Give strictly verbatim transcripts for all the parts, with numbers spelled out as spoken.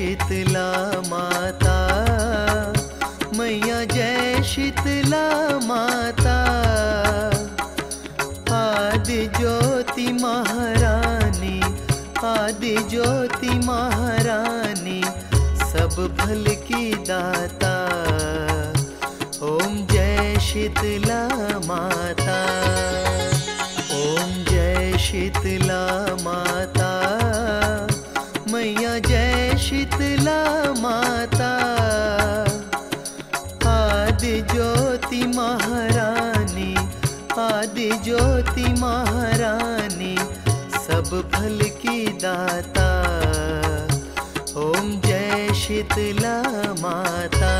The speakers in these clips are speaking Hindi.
शीतला माता, मैया जय शीतला माता। आदि ज्योति महारानी, आदि ज्योति महारानी, सब फल की दाता। ओम जय शीतला माता, ओम जय शीतला माता, मैया जय शीतला माता। आदि ज्योति महारानी, आदि ज्योति महारानी, सब फल की दाता। ओम जय शीतला माता।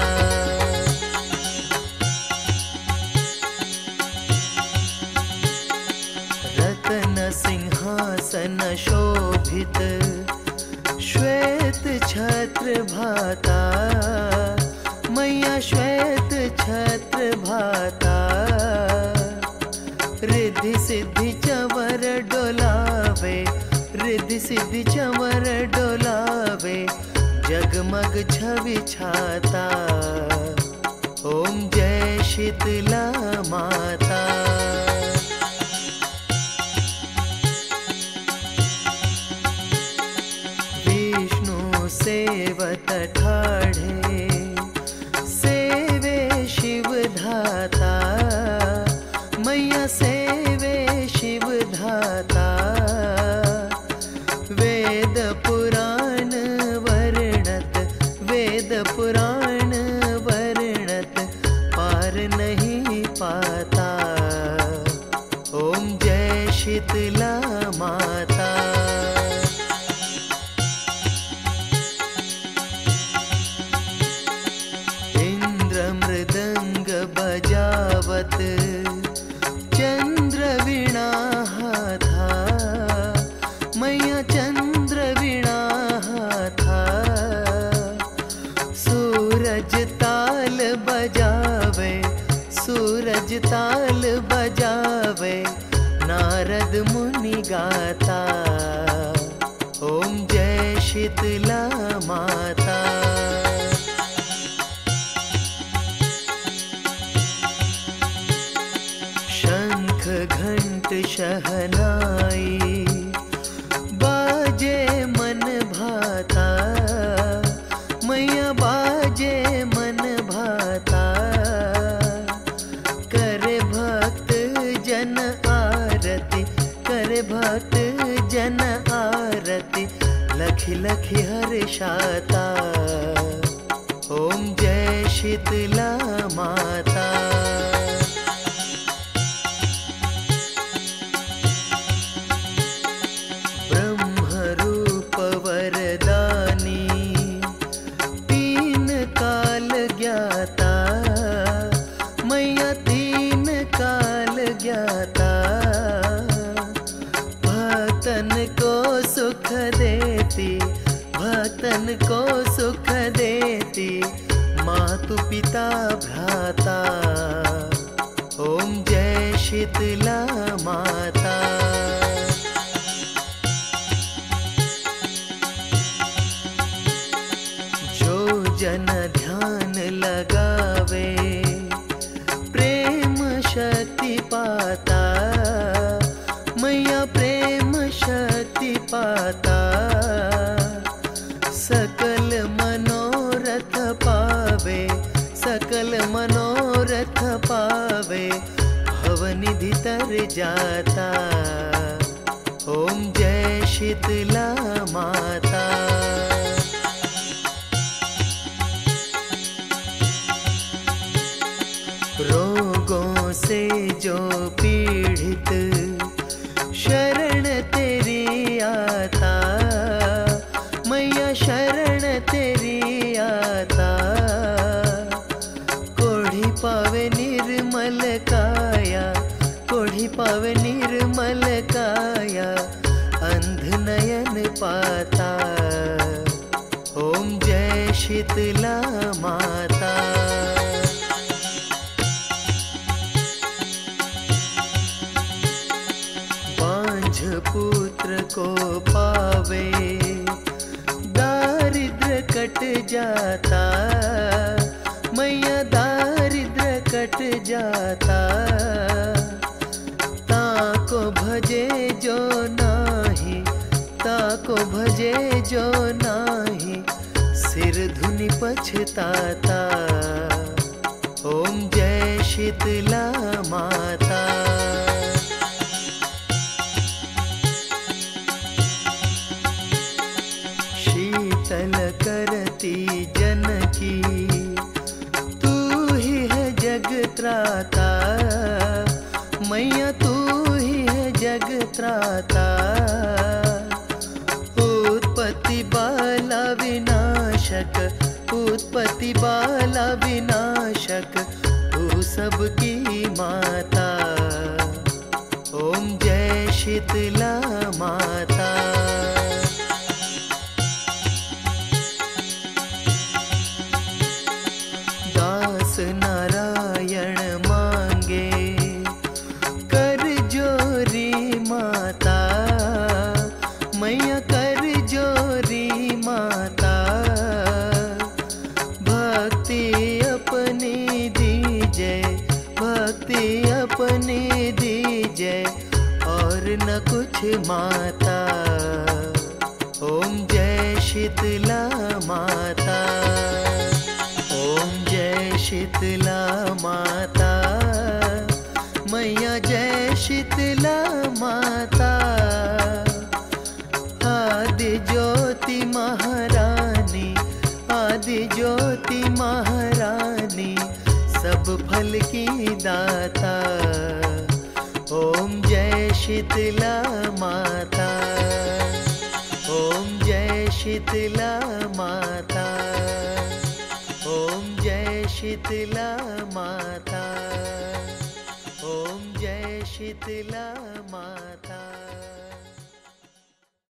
रत्न सिंहासन शोभित, श्वेत छत्र भाता, मैया श्वेत छत्र भाता। रिद्धि सिद्धि चंवर डोलावे, रिद्धि सिद्धि चंवर डोलावे, जगमग छवि छाता। ओम जय शीतला माता। विष्णु सेवत ठाढ़े, सेवे शिव धाता, मैया सेवे शिव धाता। वेद पुराण वर्णत, वेद पुराण वर्णत, पार नहीं पाता। ओम जय शीतला माता। इंद्र मृदंग बजावत, चंद्र वीणा था, मैया चंद्र वीणा था। सूरज ताल बजावे, सूरज ताल बजावे, नारद मुनि गाता। ओम जय शीतला माता। शंख घंट शहनाई, बाजे मन भाता, मैया बाजे मन भाता। करे भक्त जन आरती, करे भक्त जन आरती, लखी लखी हर्षाता। ओम जय शीतला माता। ब्रह्मरूप वरदानी, तीन काल ज्ञाता, मैया तीन काल ज्ञाता। भक्तन को सुख देती, भक्तन को सुख देती, मातु पिता भ्राता। ओम जय शीतला माता। जो जन ध्यान लगावे, प्रेम शक्ति पाता, मैया प्रेम शक्ति पाता। सकल मनोरथ पावे, सकल मनोरथ पावे, भवनिधि तर जाता। ओम जय शीतला माता। रोगों से जो पीड़ित, शरण तेरी आता, मैया शरण तेरी आता। कोढ़ी पावे निर्मल काया, कोढ़ी पावे निर्मल काया, अंध नयन पाता। ओम जय शीतला माता। बांझ पुत्र को पावे, दारिद्र कट जाता, मैया दारिद्र कट जाता। ताको भजे जो नाही, ताको भजे जो नाही, सिर धुनि पछताता। ओम जय शीतला माता। शीतल करती जनकी, तू ही है जग त्राता, मैया तू ही है जग त्राता। उत्पत्ति बाला विनाशक, उत्पत्ति बाला विनाशक, तू सबकी माता। ओम जय शीतला माता। दास नारायण मांगे कर जोरी माता, मैया कर जोरी माता। भक्ति अपनी दीजे, भक्ति अपनी दीजे, और न कुछ माता। ओम जय शीतला माता। ओम जय शीतला माता, मैया जय शीतला माता। आदि ज्योति महारानी, आदि ज्योति महारानी, सब फल की दाता। ओम जय शीतला माता। ओम जय शीतला माता। ओम जय शीतला माता। ओम जय शीतला माता।